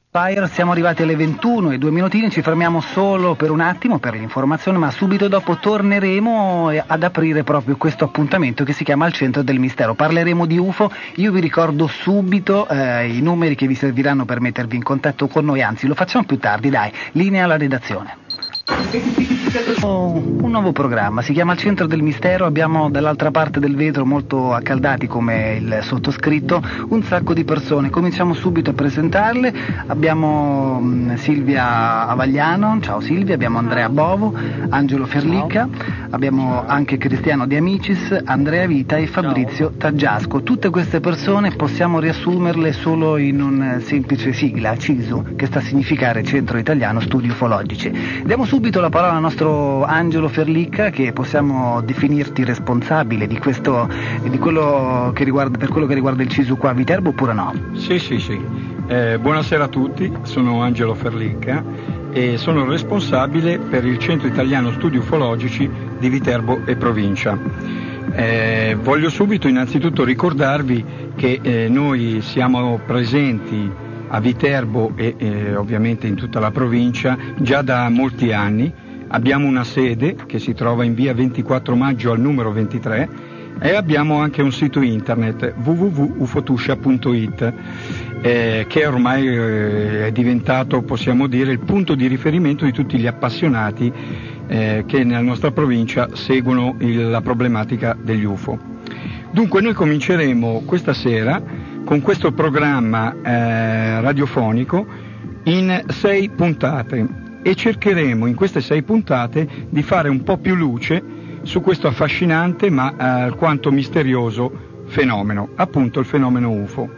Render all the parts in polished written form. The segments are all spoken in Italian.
Fire, siamo arrivati alle 21 e 2 minutini, ci fermiamo solo per un attimo per l'informazione, ma subito dopo torneremo ad aprire proprio questo appuntamento che si chiama Al Centro del Mistero. Parleremo di UFO, io vi ricordo subito i numeri che vi serviranno per mettervi in contatto con noi, anzi lo facciamo più tardi, dai, linea alla redazione. Un nuovo programma, si chiama Al Centro del Mistero, abbiamo dall'altra parte del vetro, molto accaldati come il sottoscritto, un sacco di persone. Cominciamo subito a presentarle. Abbiamo Silvia Avagliano, ciao Silvia, abbiamo Andrea Bovo, Angelo Ferlicca, abbiamo anche Cristiano De Amicis, Andrea Vita e Fabrizio Taggiasco. Tutte queste persone possiamo riassumerle solo in un semplice sigla, CISU, che sta a significare Centro Italiano Studi Ufologici. Diamo subito la parola al nostro Angelo Ferlicca, che possiamo definirti responsabile di questo, di quello che riguarda, per quello che riguarda il CISU qua a Viterbo, oppure no? Sì. Buonasera a tutti, sono Angelo Ferlicca e sono responsabile per il Centro Italiano Studi Ufologici di Viterbo e provincia. Voglio subito innanzitutto ricordarvi che noi siamo presenti a Viterbo e ovviamente in tutta la provincia già da molti anni. Abbiamo una sede che si trova in via 24 maggio al numero 23 e abbiamo anche un sito internet www.ufotuscia.it che ormai è diventato, possiamo dire, il punto di riferimento di tutti gli appassionati che nella nostra provincia seguono la problematica degli UFO. Dunque noi cominceremo questa sera con questo programma radiofonico in 6 puntate e cercheremo in queste 6 puntate di fare un po' più luce su questo affascinante ma alquanto misterioso fenomeno, appunto il fenomeno UFO.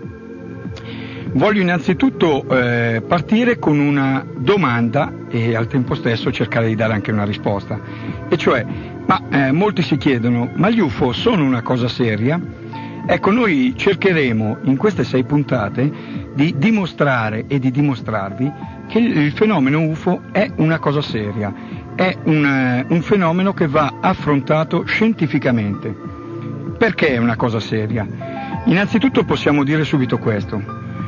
Voglio innanzitutto partire con una domanda e al tempo stesso cercare di dare anche una risposta, e cioè, molti si chiedono, ma gli UFO sono una cosa seria? Ecco, noi cercheremo in queste 6 puntate di dimostrare e di dimostrarvi che il fenomeno UFO è una cosa seria, è un fenomeno che va affrontato scientificamente. Perché è una cosa seria? Innanzitutto possiamo dire subito questo.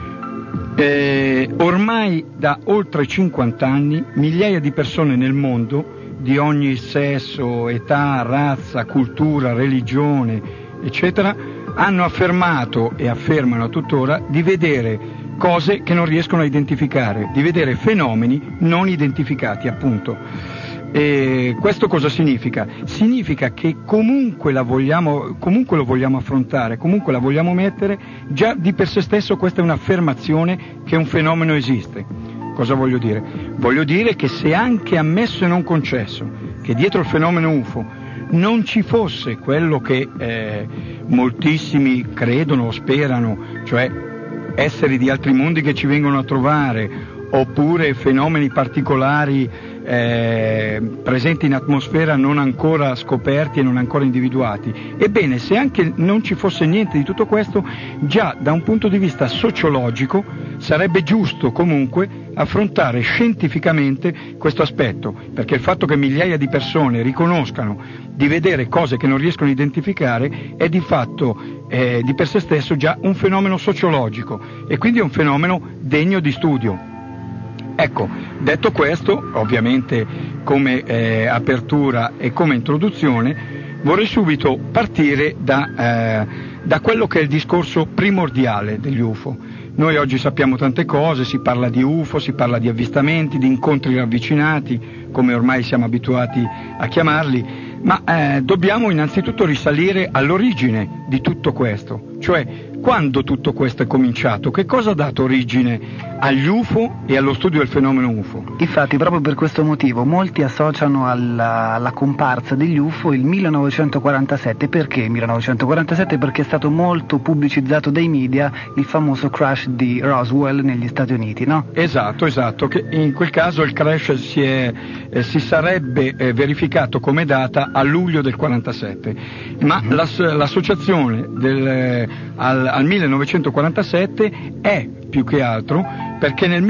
Ormai da oltre 50 anni migliaia di persone nel mondo, di ogni sesso, età, razza, cultura, religione, eccetera, hanno affermato e affermano tuttora di vedere cose che non riescono a identificare, di vedere fenomeni non identificati, appunto. E questo cosa significa? Significa che comunque lo vogliamo affrontare, comunque la vogliamo mettere, già di per sé stesso questa è un'affermazione che un fenomeno esiste. Cosa voglio dire? Voglio dire che se anche ammesso e non concesso che dietro il fenomeno UFO non ci fosse quello che moltissimi credono o sperano, cioè esseri di altri mondi che ci vengono a trovare, oppure fenomeni particolari presenti in atmosfera non ancora scoperti e non ancora individuati. Ebbene, se anche non ci fosse niente di tutto questo, già da un punto di vista sociologico sarebbe giusto comunque affrontare scientificamente questo aspetto, perché il fatto che migliaia di persone riconoscano di vedere cose che non riescono a identificare è di fatto di per sé stesso già un fenomeno sociologico e quindi è un fenomeno degno di studio. Ecco, detto questo, ovviamente come apertura e come introduzione, vorrei subito partire da quello che è il discorso primordiale degli UFO. Noi oggi sappiamo tante cose, si parla di UFO, si parla di avvistamenti, di incontri ravvicinati, come ormai siamo abituati a chiamarli, ma dobbiamo innanzitutto risalire all'origine di tutto questo, cioè quando tutto questo è cominciato, che cosa ha dato origine agli UFO e allo studio del fenomeno UFO. Infatti, proprio per questo motivo molti associano alla comparsa degli UFO il 1947. Perché 1947? Perché è stato molto pubblicizzato dai media il famoso crash di Roswell negli Stati Uniti, no? Esatto, che in quel caso il crash si sarebbe verificato come data a luglio del 47, ma l'associazione al 1947 è più che altro perché nel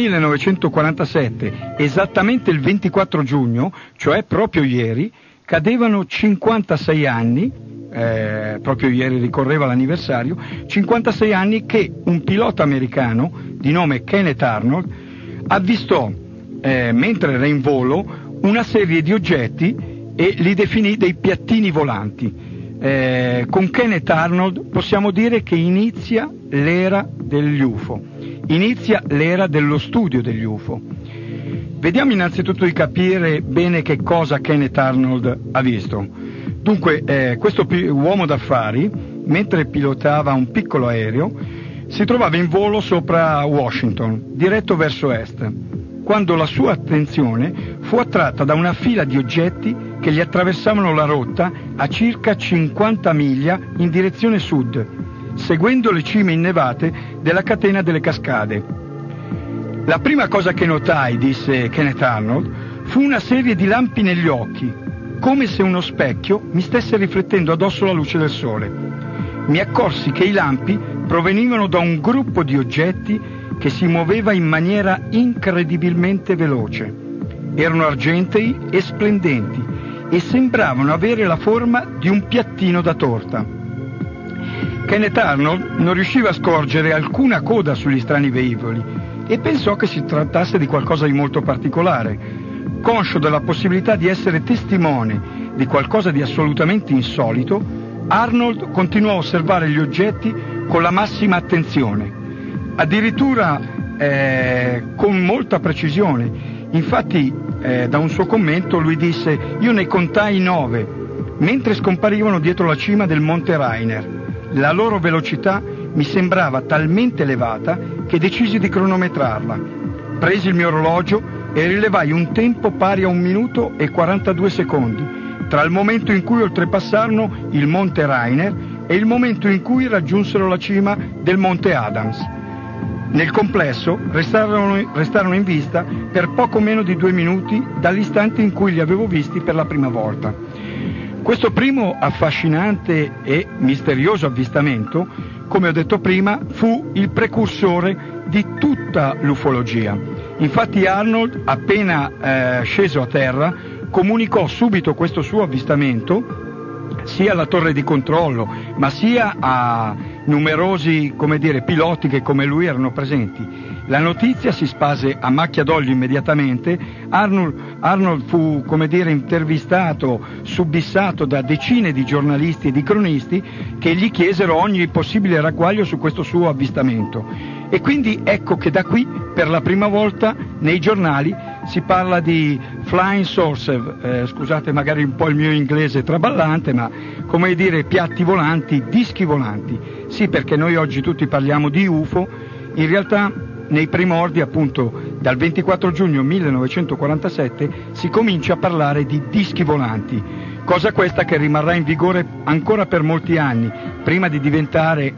1947, esattamente il 24 giugno, cioè proprio ieri, cadevano 56 anni, proprio ieri ricorreva l'anniversario, 56 anni che un pilota americano di nome Kenneth Arnold avvistò, mentre era in volo, una serie di oggetti e li definì dei piattini volanti. Con Kenneth Arnold possiamo dire che inizia l'era degli UFO, inizia l'era dello studio degli UFO. Vediamo innanzitutto di capire bene che cosa Kenneth Arnold ha visto. Dunque, questo uomo d'affari, mentre pilotava un piccolo aereo, si trovava in volo sopra Washington, diretto verso est, quando la sua attenzione fu attratta da una fila di oggetti che gli attraversavano la rotta a circa 50 miglia in direzione sud, seguendo le cime innevate della catena delle cascade. La prima cosa che notai, disse Kenneth Arnold, fu una serie di lampi negli occhi, come se uno specchio mi stesse riflettendo addosso la luce del sole. Mi accorsi che i lampi provenivano da un gruppo di oggetti che si muoveva in maniera incredibilmente veloce. Erano argentei e splendenti e sembravano avere la forma di un piattino da torta. Kenneth Arnold non riusciva a scorgere alcuna coda sugli strani veicoli e pensò che si trattasse di qualcosa di molto particolare. Conscio della possibilità di essere testimone di qualcosa di assolutamente insolito, Arnold continuò a osservare gli oggetti con la massima attenzione, addirittura con molta precisione. Infatti, da un suo commento lui disse: io ne contai 9, mentre scomparivano dietro la cima del Monte Rainier. La loro velocità mi sembrava talmente elevata che decisi di cronometrarla. Presi il mio orologio e rilevai un tempo pari a 1 minuto e 42 secondi tra il momento in cui oltrepassarono il Monte Rainier e il momento in cui raggiunsero la cima del Monte Adams. Nel complesso restarono in vista per poco meno di 2 minuti dall'istante in cui li avevo visti per la prima volta. Questo primo affascinante e misterioso avvistamento, come ho detto prima, fu il precursore di tutta l'ufologia. Infatti Arnold, appena sceso a terra, comunicò subito questo suo avvistamento sia alla torre di controllo, ma sia a numerosi, piloti che come lui erano presenti. La notizia si spase a macchia d'olio immediatamente. Arnold fu, intervistato, subissato da decine di giornalisti e di cronisti che gli chiesero ogni possibile ragguaglio su questo suo avvistamento. E quindi ecco che da qui, per la prima volta, nei giornali si parla di flying saucer, scusate magari un po' il mio inglese traballante, ma piatti volanti, dischi volanti. Sì, perché noi oggi tutti parliamo di UFO, in realtà nei primordi, appunto, dal 24 giugno 1947 si comincia a parlare di dischi volanti, cosa questa che rimarrà in vigore ancora per molti anni, prima di diventare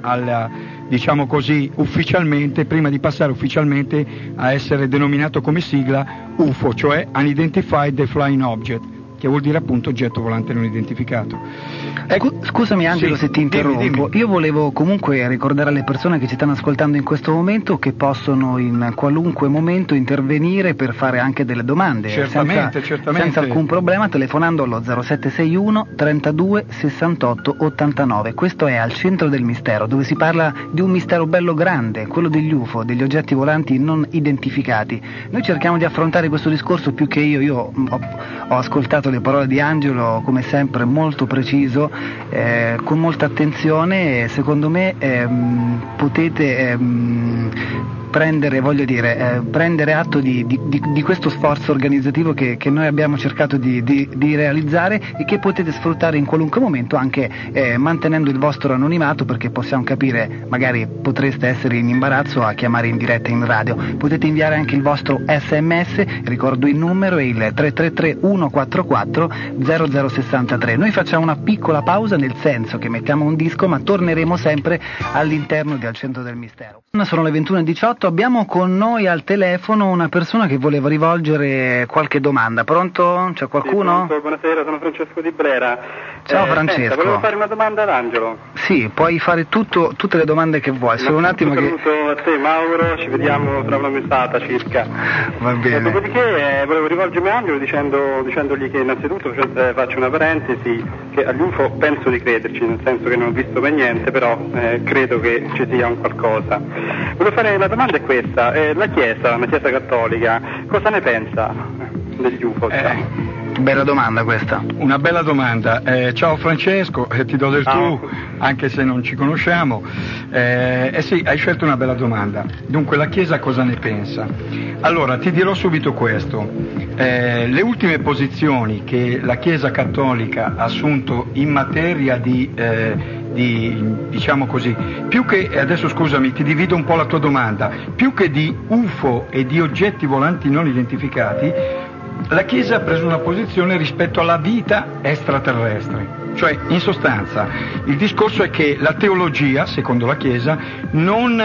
ufficialmente, prima di passare ufficialmente a essere denominato come sigla UFO, cioè Unidentified Flying Object, che vuol dire appunto oggetto volante non identificato. Scusami Angelo, se ti interrompo. Dimmi. Io volevo comunque ricordare alle persone che ci stanno ascoltando in questo momento che possono in qualunque momento intervenire per fare anche delle domande. Certamente. Senza alcun problema, telefonando allo 0761 32 68 89. Questo è Al Centro del Mistero, dove si parla di un mistero bello grande, quello degli UFO, degli oggetti volanti non identificati. Noi cerchiamo di affrontare questo discorso più che io ho ascoltato le parole di Angelo, come sempre molto preciso, con molta attenzione, e secondo me potete prendere atto di questo sforzo organizzativo che noi abbiamo cercato di realizzare e che potete sfruttare in qualunque momento, anche mantenendo il vostro anonimato, perché possiamo capire, magari potreste essere in imbarazzo a chiamare in diretta in radio. Potete inviare anche il vostro SMS, ricordo il numero è il 333 144 0063. Noi facciamo una piccola pausa, nel senso che mettiamo un disco, ma torneremo sempre all'interno di Al Centro del Mistero. Sono le 21:18. Abbiamo con noi al telefono una persona che voleva rivolgere qualche domanda. Pronto? C'è qualcuno? Sì, pronto. Buonasera, sono Francesco Di Brera. Ciao Francesco. Volevo fare una domanda ad Angelo. Sì, puoi fare tutte le domande che vuoi, solo un attimo che... Saluto a te Mauro, ci vediamo tra una mezz'ora circa. Va bene. Dopodiché volevo rivolgermi a Angelo dicendogli che innanzitutto faccio una parentesi, che agli UFO penso di crederci, nel senso che non ho visto per niente, però credo che ci sia un qualcosa. Volevo fare una domanda domanda è questa, la Chiesa cattolica, cosa ne pensa degli UFO? Bella domanda questa. Una bella domanda. Ciao Francesco, ti do del tu, anche se non ci conosciamo. Sì, hai scelto una bella domanda. Dunque, la Chiesa cosa ne pensa? Allora, ti dirò subito questo. Le ultime posizioni che la Chiesa cattolica ha assunto in materia di diciamo così, più che, adesso scusami, ti divido un po' la tua domanda, più che di UFO e di oggetti volanti non identificati, la Chiesa ha preso una posizione rispetto alla vita extraterrestre. Cioè, in sostanza, il discorso è che la teologia, secondo la Chiesa, non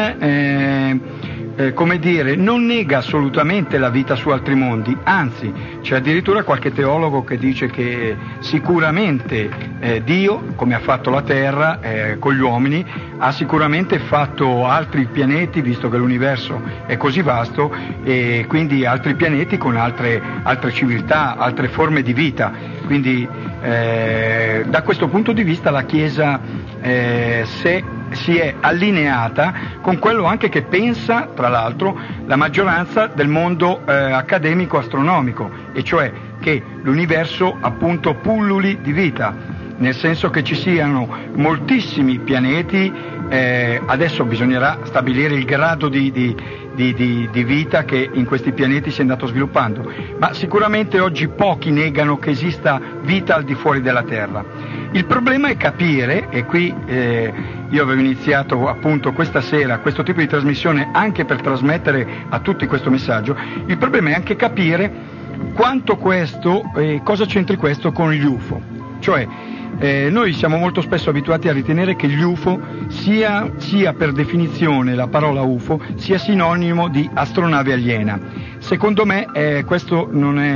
nega assolutamente la vita su altri mondi, anzi, c'è addirittura qualche teologo che dice che sicuramente Dio, come ha fatto la Terra con gli uomini, ha sicuramente fatto altri pianeti, visto che l'universo è così vasto, e quindi altri pianeti con altre civiltà, altre forme di vita. Quindi da questo punto di vista la Chiesa si è allineata con quello anche che pensa, tra l'altro, la maggioranza del mondo accademico astronomico, e cioè che l'universo appunto pulluli di vita, nel senso che ci siano moltissimi pianeti. Adesso bisognerà stabilire il grado di vita che in questi pianeti si è andato sviluppando, ma sicuramente oggi pochi negano che esista vita al di fuori della Terra. Il problema è capire, e qui io avevo iniziato appunto questa sera questo tipo di trasmissione anche per trasmettere a tutti questo messaggio, il problema è anche capire quanto questo, cosa c'entri questo con gli UFO. Cioè, noi siamo molto spesso abituati a ritenere che gli UFO sia per definizione, la parola UFO, sia sinonimo di astronave aliena. Secondo me questo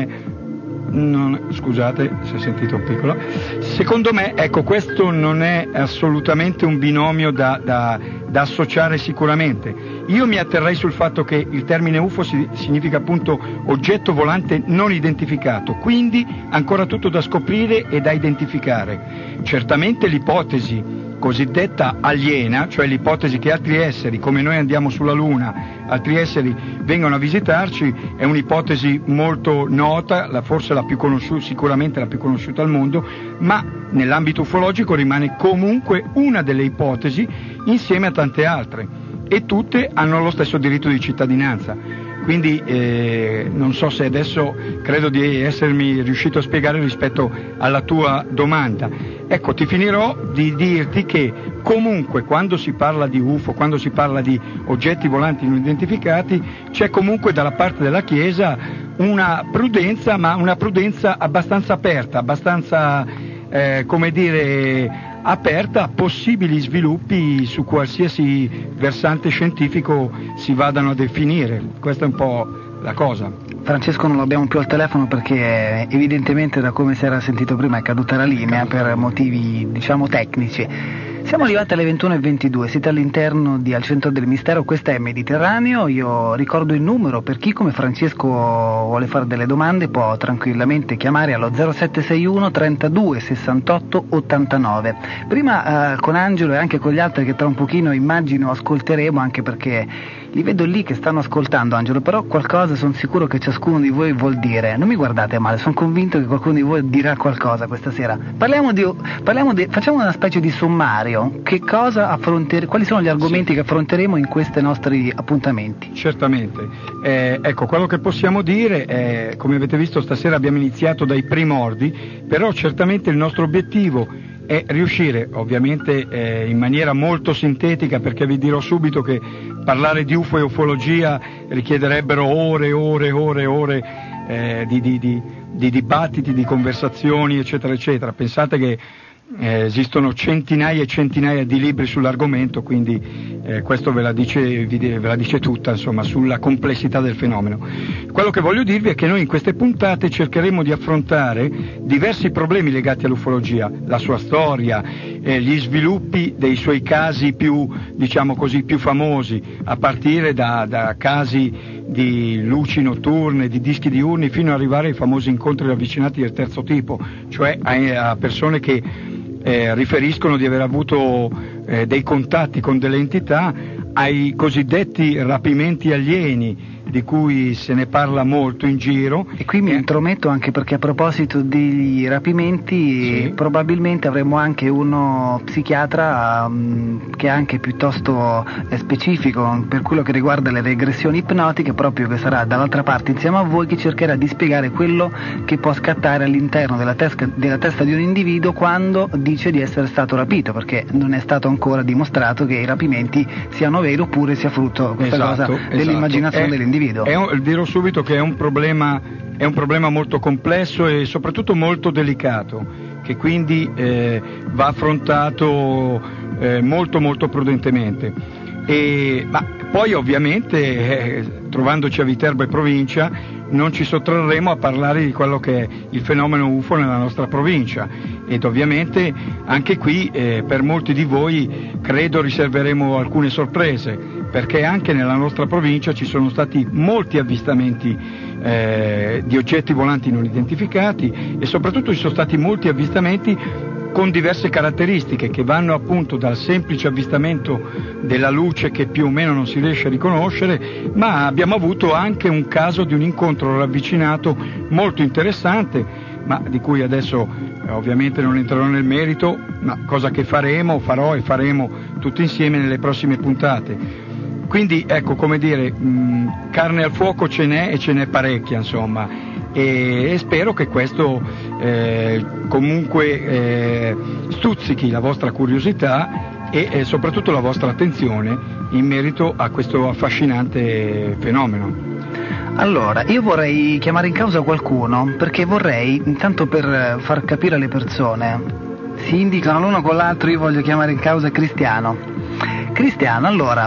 scusate se sentite un piccolo, secondo me questo non è assolutamente un binomio da associare sicuramente. Io mi atterrei sul fatto che il termine UFO significa appunto oggetto volante non identificato, quindi ancora tutto da scoprire e da identificare. Certamente l'ipotesi cosiddetta aliena, cioè l'ipotesi che altri esseri, come noi andiamo sulla Luna, altri esseri vengano a visitarci, è un'ipotesi molto nota, forse la più conosciuta, sicuramente la più conosciuta al mondo, ma nell'ambito ufologico rimane comunque una delle ipotesi insieme a tante altre, e tutte hanno lo stesso diritto di cittadinanza. Quindi non so se adesso credo di essermi riuscito a spiegare rispetto alla tua domanda. Ecco, ti finirò di dirti che comunque quando si parla di UFO, quando si parla di oggetti volanti non identificati, c'è comunque dalla parte della Chiesa una prudenza, ma una prudenza abbastanza aperta, abbastanza aperta a possibili sviluppi su qualsiasi versante scientifico si vadano a definire. Questa è un po' la cosa. Francesco non lo abbiamo più al telefono perché evidentemente, da come si era sentito prima, è caduta la linea per motivi diciamo tecnici. Siamo arrivati alle 21:22, siete all'interno di Al Centro del Mistero, questa è Mediterraneo. Io ricordo il numero per chi come Francesco vuole fare delle domande, può tranquillamente chiamare allo 0761 32 68 89. Prima con Angelo e anche con gli altri che tra un pochino immagino ascolteremo, anche perché li vedo lì che stanno ascoltando, Angelo, però qualcosa sono sicuro che ciascuno di voi vuol dire. Non mi guardate male, sono convinto che qualcuno di voi dirà qualcosa questa sera. Facciamo una specie di sommario. Che cosa affronteremo, quali sono gli argomenti che affronteremo in questi nostri appuntamenti? Certamente. Ecco, quello che possiamo dire è, come avete visto stasera abbiamo iniziato dai primordi, però certamente il nostro obiettivo è riuscire, ovviamente in maniera molto sintetica, perché vi dirò subito che parlare di UFO e ufologia richiederebbero ore di dibattiti, di conversazioni, eccetera, eccetera. Pensate che esistono centinaia e centinaia di libri sull'argomento, quindi questo ve la dice tutta, insomma, sulla complessità del fenomeno. Quello che voglio dirvi è che noi in queste puntate cercheremo di affrontare diversi problemi legati all'ufologia, la sua storia, gli sviluppi dei suoi casi più, diciamo così, più famosi, a partire da casi di luci notturne, di dischi diurni, fino ad arrivare ai famosi incontri ravvicinati del terzo tipo, cioè a persone che riferiscono di aver avuto dei contatti con delle entità ai cosiddetti rapimenti alieni, di cui se ne parla molto in giro. E qui mi intrometto anche perché a proposito degli rapimenti, probabilmente avremo anche uno psichiatra che è anche piuttosto specifico per quello che riguarda le regressioni ipnotiche, proprio che sarà dall'altra parte insieme a voi, che cercherà di spiegare quello che può scattare all'interno della testa di un individuo quando dice di essere stato rapito, perché non è stato ancora dimostrato che i rapimenti siano veri oppure sia frutto questa cosa dell'immaginazione dell'individuo. Dirò subito che è un problema molto complesso e soprattutto molto delicato, che quindi va affrontato molto molto prudentemente. Ma poi ovviamente trovandoci a Viterbo e provincia non ci sottrarremo a parlare di quello che è il fenomeno UFO nella nostra provincia, ed ovviamente anche qui per molti di voi credo riserveremo alcune sorprese, perché anche nella nostra provincia ci sono stati molti avvistamenti di oggetti volanti non identificati, e soprattutto ci sono stati molti avvistamenti con diverse caratteristiche che vanno appunto dal semplice avvistamento della luce che più o meno non si riesce a riconoscere, ma abbiamo avuto anche un caso di un incontro ravvicinato molto interessante, ma di cui adesso ovviamente non entrerò nel merito, ma cosa che faremo tutti insieme nelle prossime puntate. Quindi ecco, come dire, carne al fuoco ce n'è, e ce n'è parecchia, insomma. E spero che questo comunque stuzzichi la vostra curiosità e soprattutto la vostra attenzione in merito a questo affascinante fenomeno. Allora, io vorrei chiamare in causa qualcuno, perché vorrei, intanto per far capire alle persone, si indicano l'uno con l'altro, io voglio chiamare in causa Cristiano. Cristiano, allora,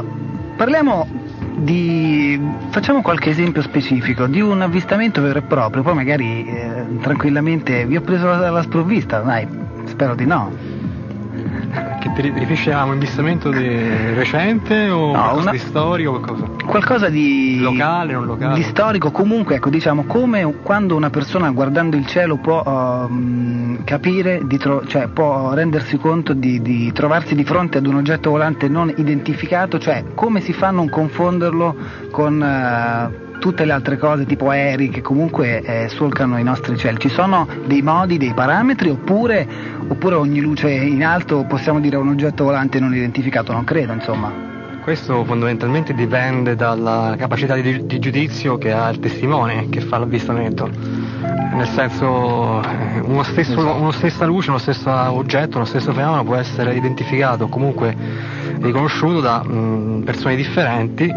facciamo qualche esempio specifico di un avvistamento vero e proprio, poi magari tranquillamente vi ho preso alla sprovvista, dai, spero di no. Che ti riferisci a un avvistamento recente o qualcosa di storico o qualcosa? Qualcosa di locale, non locale? Di storico, comunque, ecco, diciamo, come quando una persona guardando il cielo può capire, cioè può rendersi conto di trovarsi di fronte ad un oggetto volante non identificato, cioè come si fa a non confonderlo con tutte le altre cose tipo aerei che comunque solcano i nostri cieli. Ci sono dei modi, dei parametri, oppure ogni luce in alto possiamo dire un oggetto volante non identificato? Non credo, insomma. Questo fondamentalmente dipende dalla capacità di giudizio che ha il testimone che fa l'avvistamento. Nel senso, uno stessa luce, uno stesso oggetto, uno stesso fenomeno può essere identificato, comunque riconosciuto da persone differenti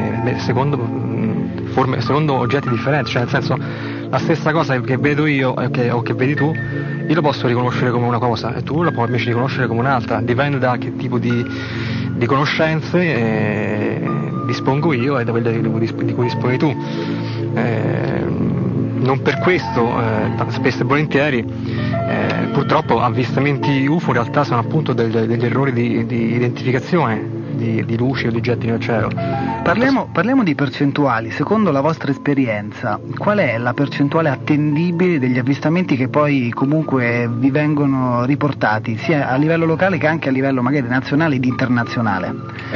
secondo oggetti differenti, cioè nel senso la stessa cosa che vedo io o che vedi tu, io lo posso riconoscere come una cosa e tu lo puoi invece riconoscere come un'altra, dipende da che tipo di conoscenze dispongo io e da quelle di cui disponi tu. Non per questo, spesso e volentieri, purtroppo avvistamenti UFO in realtà sono appunto degli errori di identificazione di luci o di oggetti nel cielo. Parliamo di percentuali. Secondo la vostra esperienza, qual è la percentuale attendibile degli avvistamenti che poi comunque vi vengono riportati, sia a livello locale che anche a livello magari nazionale ed internazionale?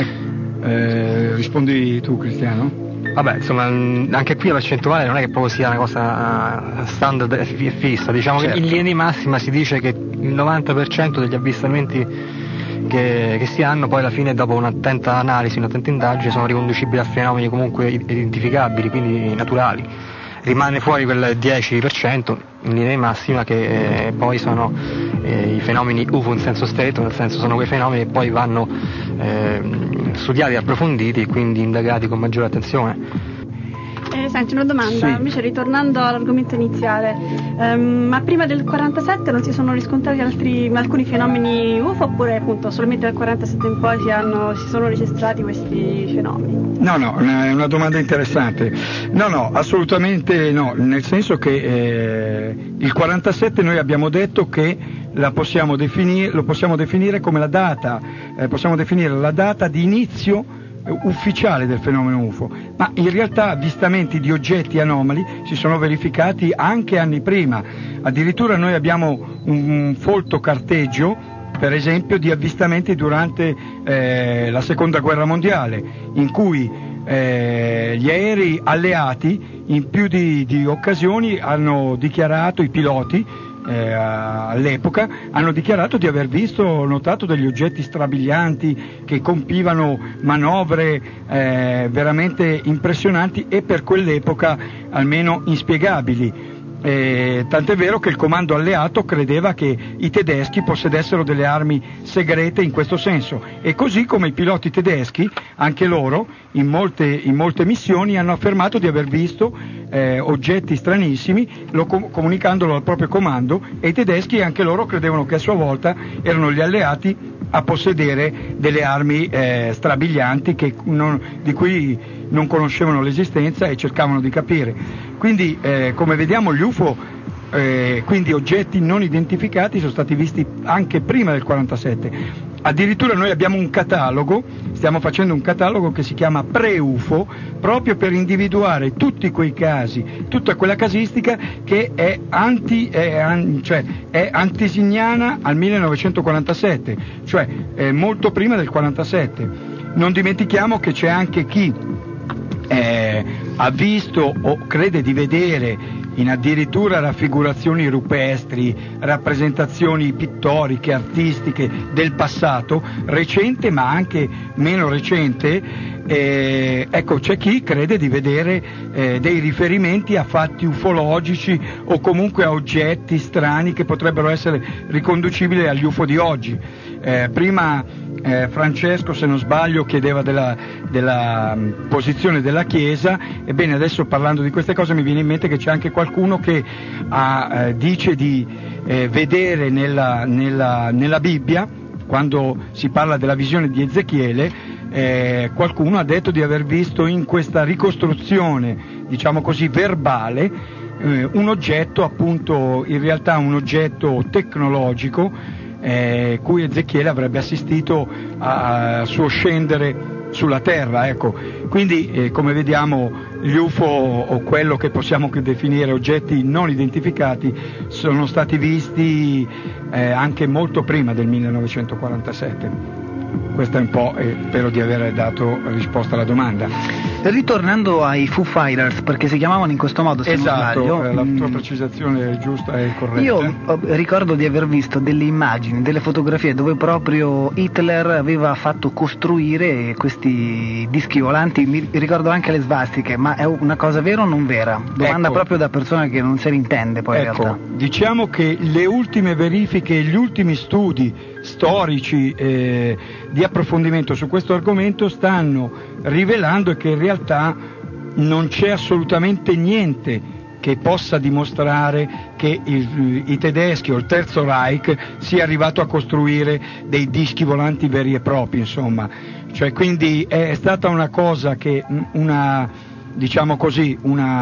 Rispondi tu, Cristiano? Vabbè, insomma, anche qui la percentuale non è che proprio sia una cosa standard e fissa, diciamo, certo. Che in linea di massima si dice che il 90% degli avvistamenti che si hanno poi alla fine, dopo un'attenta analisi, un'attenta indagine, sono riconducibili a fenomeni comunque identificabili, quindi naturali. Rimane fuori quel 10% in linea di massima che poi sono i fenomeni UFO in senso stretto, nel senso sono quei fenomeni che poi vanno studiati, approfonditi e quindi indagati con maggiore attenzione. Senti, una domanda, sì. Invece ritornando all'argomento iniziale, ma prima del 47 non si sono riscontrati alcuni fenomeni UFO, oppure appunto solamente dal 47 in poi si sono registrati questi fenomeni? No, è una domanda interessante. No, assolutamente no, nel senso che il 47 noi abbiamo detto che lo possiamo definire come la data, possiamo definire la data di inizio ufficiale del fenomeno UFO, ma in realtà avvistamenti di oggetti anomali si sono verificati anche anni prima. Addirittura noi abbiamo un folto carteggio per esempio di avvistamenti durante la seconda guerra mondiale, in cui gli aerei alleati in più di occasioni hanno dichiarato, i piloti all'epoca hanno dichiarato di aver notato degli oggetti strabilianti che compivano manovre veramente impressionanti e per quell'epoca almeno inspiegabili. Tant'è vero che il comando alleato credeva che i tedeschi possedessero delle armi segrete in questo senso, e così come i piloti tedeschi, anche loro in molte missioni hanno affermato di aver visto oggetti stranissimi, comunicandolo al proprio comando, e i tedeschi anche loro credevano che a sua volta erano gli alleati a possedere delle armi strabilianti di cui non conoscevano l'esistenza e cercavano di capire. Quindi come vediamo gli UFO, quindi oggetti non identificati, sono stati visti anche prima del 47. Addirittura noi abbiamo un catalogo, stiamo facendo un catalogo che si chiama Pre-UFO, proprio per individuare tutti quei casi, tutta quella casistica che è antesignana al 1947, cioè molto prima del 47. Non dimentichiamo che c'è anche chi ha visto o crede di vedere in addirittura raffigurazioni rupestri, rappresentazioni pittoriche, artistiche del passato, recente ma anche meno recente. Ecco, c'è chi crede di vedere dei riferimenti a fatti ufologici o comunque a oggetti strani che potrebbero essere riconducibili agli UFO di oggi. Prima Francesco, se non sbaglio, chiedeva della posizione della Chiesa. Ebbene, adesso parlando di queste cose mi viene in mente che c'è anche qualcuno che dice di vedere nella Bibbia, quando si parla della visione di Ezechiele, qualcuno ha detto di aver visto in questa ricostruzione, diciamo così, verbale, un oggetto, appunto, in realtà un oggetto tecnologico cui Ezechiele avrebbe assistito al suo scendere sulla terra, ecco. Quindi come vediamo gli UFO, o quello che possiamo definire oggetti non identificati, sono stati visti anche molto prima del 1947. Questo è un po', spero di aver dato risposta alla domanda. Ritornando ai Foo Fighters, perché si chiamavano in questo modo, se esatto, non sbaglio, la tua precisazione è giusta e corretta. Io ricordo di aver visto delle immagini, delle fotografie dove proprio Hitler aveva fatto costruire questi dischi volanti, mi ricordo anche le svastiche, ma è una cosa vera o non vera? Domanda proprio da persona che non se ne intende poi in realtà. Diciamo che le ultime verifiche, gli ultimi studi storici di approfondimento su questo argomento stanno rivelando che in realtà non c'è assolutamente niente che possa dimostrare che i tedeschi o il Terzo Reich sia arrivato a costruire dei dischi volanti veri e propri, insomma. Cioè, quindi è stata una cosa che diciamo così,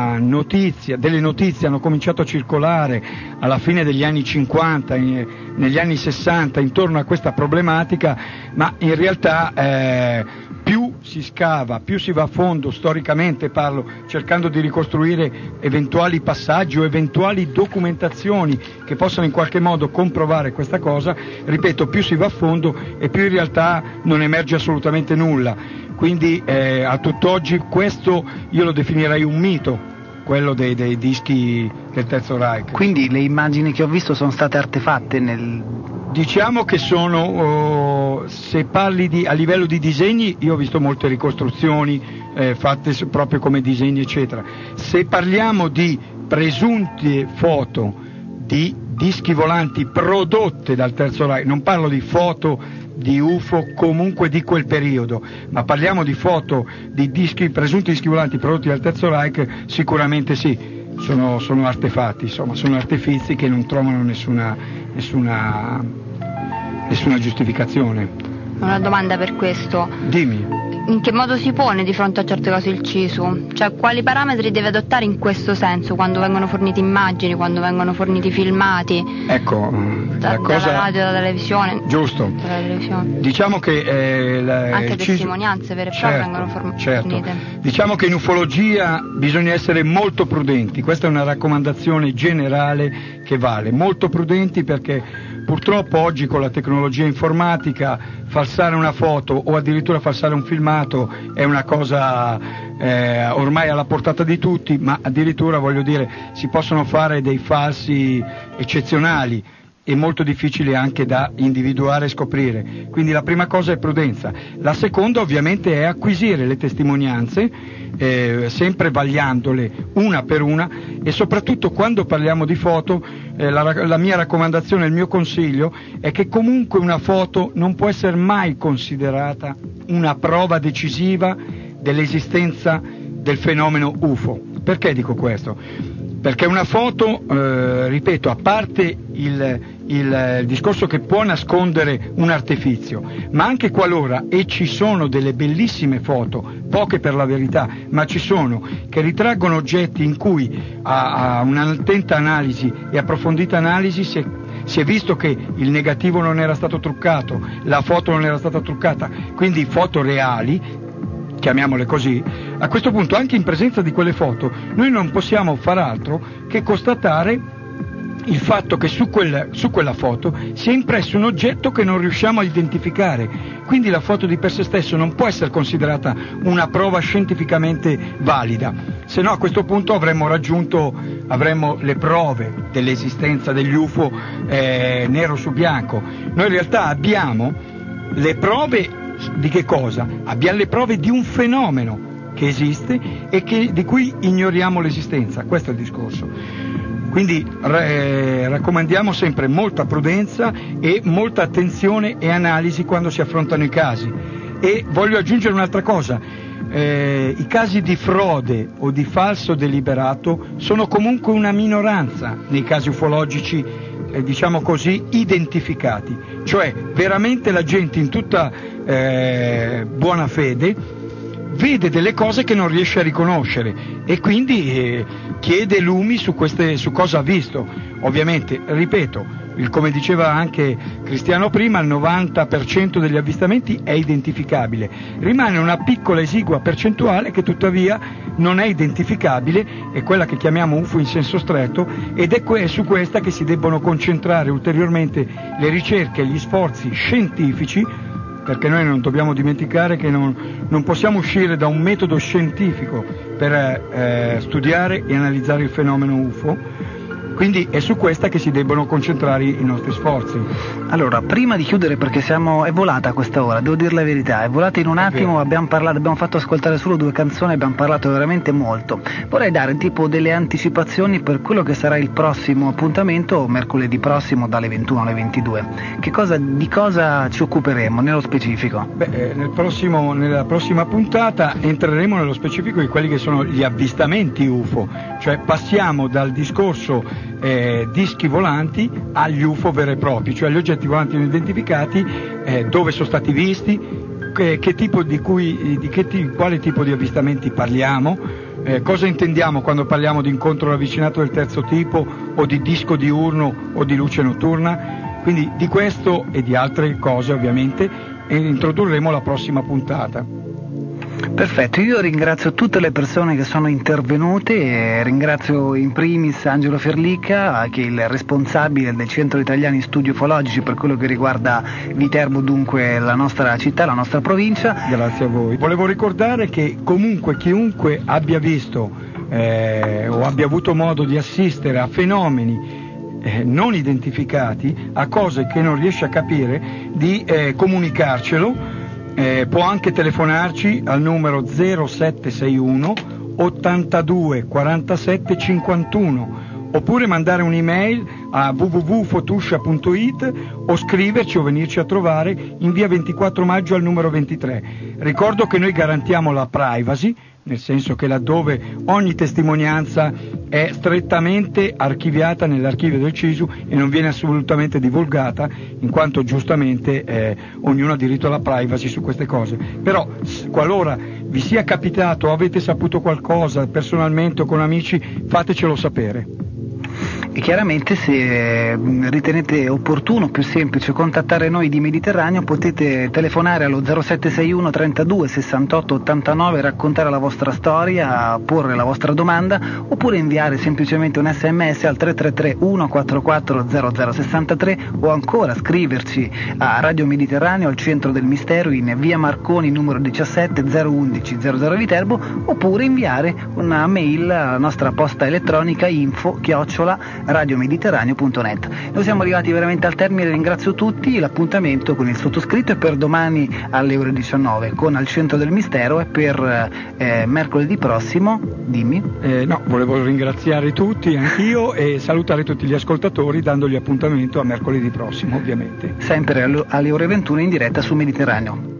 delle notizie hanno cominciato a circolare alla fine degli anni 50, negli anni 60, intorno a questa problematica, ma in realtà più si scava, più si va a fondo, storicamente parlo, cercando di ricostruire eventuali passaggi o eventuali documentazioni che possano in qualche modo comprovare questa cosa, ripeto, più si va a fondo e più in realtà non emerge assolutamente nulla. Quindi a tutt'oggi questo io lo definirei un mito, quello dei dischi del Terzo Reich. Quindi le immagini che ho visto sono state artefatte Diciamo che sono, se parli a livello di disegni, io ho visto molte ricostruzioni fatte proprio come disegni eccetera. Se parliamo di presunte foto di dischi volanti prodotte dal Terzo Reich, non parlo di foto di UFO comunque di quel periodo, ma parliamo di foto di presunti dischi volanti prodotti dal Terzo Reich, sicuramente sì, sono artefatti, insomma, sono artifizi che non trovano nessuna giustificazione. Una domanda per questo. Dimmi. In che modo si pone di fronte a certe cose il CISU? Cioè, quali parametri deve adottare in questo senso quando vengono fornite immagini, quando vengono forniti filmati? Ecco, dalla radio, dalla televisione. Giusto. Dalla televisione. Diciamo che anche testimonianze vere e proprie vengono fornite. Diciamo che in ufologia bisogna essere molto prudenti, questa è una raccomandazione generale che vale, molto prudenti, perché purtroppo oggi con la tecnologia informatica falsare una foto o addirittura falsare un filmato è una cosa ormai alla portata di tutti, ma addirittura, voglio dire, si possono fare dei falsi eccezionali e molto difficili anche da individuare e scoprire. Quindi la prima cosa è prudenza. La seconda ovviamente è acquisire le testimonianze, sempre vagliandole una per una, e soprattutto quando parliamo di foto la mia raccomandazione, il mio consiglio è che comunque una foto non può essere mai considerata una prova decisiva dell'esistenza del fenomeno UFO. Perché dico questo? Perché una foto, ripeto, a parte il discorso che può nascondere un artifizio, ma anche qualora, e ci sono delle bellissime foto, poche per la verità, ma ci sono, che ritraggono oggetti in cui a un'attenta analisi e approfondita analisi si è visto che il negativo non era stato truccato, la foto non era stata truccata, quindi foto reali, chiamiamole così. A questo punto, anche in presenza di quelle foto, noi non possiamo far altro che constatare il fatto che su quella foto si è impresso un oggetto che non riusciamo a identificare, quindi la foto di per sé stesso non può essere considerata una prova scientificamente valida, se no a questo punto avremmo le prove dell'esistenza degli UFO nero su bianco. Noi in realtà abbiamo le prove di che cosa? Abbiamo le prove di un fenomeno che esiste e di cui ignoriamo l'esistenza, questo è il discorso. Quindi raccomandiamo sempre molta prudenza e molta attenzione e analisi quando si affrontano i casi. E voglio aggiungere un'altra cosa, i casi di frode o di falso deliberato sono comunque una minoranza nei casi ufologici, diciamo così, identificati, cioè veramente la gente in tutta buona fede vede delle cose che non riesce a riconoscere e quindi chiede lumi su cosa ha visto. Ovviamente, ripeto, come diceva anche Cristiano prima, il 90% degli avvistamenti è identificabile, rimane una piccola esigua percentuale che tuttavia non è identificabile, è quella che chiamiamo UFO in senso stretto, ed è su questa che si debbono concentrare ulteriormente le ricerche e gli sforzi scientifici, perché noi non dobbiamo dimenticare che non possiamo uscire da un metodo scientifico per studiare e analizzare il fenomeno UFO. Quindi è su questa che si debbono concentrare i nostri sforzi. Allora, prima di chiudere, perché è volata questa ora, devo dire la verità, è volata in un attimo, abbiamo fatto ascoltare solo 2 canzoni, abbiamo parlato veramente molto. Vorrei dare tipo delle anticipazioni per quello che sarà il prossimo appuntamento, mercoledì prossimo dalle 21 alle 22. Di cosa ci occuperemo nello specifico? Nella prossima puntata entreremo nello specifico di quelli che sono gli avvistamenti UFO, cioè passiamo dal discorso dischi volanti agli UFO veri e propri, cioè gli oggetti volanti non identificati, dove sono stati visti, quale tipo di avvistamenti parliamo, cosa intendiamo quando parliamo di incontro ravvicinato del terzo tipo o di disco diurno o di luce notturna. Quindi di questo e di altre cose ovviamente introdurremo la prossima puntata. Perfetto, io ringrazio tutte le persone che sono intervenute e ringrazio in primis Angelo Ferlicca, che è il responsabile del Centro Italiani Studi Ufologici per quello che riguarda Viterbo, dunque la nostra città, la nostra provincia. Grazie a voi. Volevo ricordare che comunque chiunque abbia visto o abbia avuto modo di assistere a fenomeni non identificati, a cose che non riesce a capire, di comunicarcelo. Può anche telefonarci al numero 0761 82 47 51 oppure mandare un'email a www.fotuscia.it o scriverci o venirci a trovare in via 24 maggio al numero 23. Ricordo che noi garantiamo la privacy, nel senso che laddove ogni testimonianza è strettamente archiviata nell'archivio del CISU e non viene assolutamente divulgata, in quanto giustamente ognuno ha diritto alla privacy su queste cose. Però qualora vi sia capitato o avete saputo qualcosa personalmente o con amici, fatecelo sapere. E chiaramente se ritenete opportuno, più semplice, contattare noi di Mediterraneo, potete telefonare allo 0761 32 68 89, raccontare la vostra storia, porre la vostra domanda, oppure inviare semplicemente un SMS al 333 144 0063, o ancora scriverci a Radio Mediterraneo al centro del mistero in via Marconi numero 17 011 00 Viterbo, oppure inviare una mail alla nostra posta elettronica info@radiomediterraneo.net. Noi siamo arrivati veramente al termine, ringrazio tutti, l'appuntamento con il sottoscritto è per domani alle ore 19 con Al Centro del Mistero, e per mercoledì prossimo, dimmi. No, volevo ringraziare tutti, anch'io, e salutare tutti gli ascoltatori dandogli appuntamento a mercoledì prossimo, ovviamente. Sempre alle ore 21 in diretta su Mediterraneo.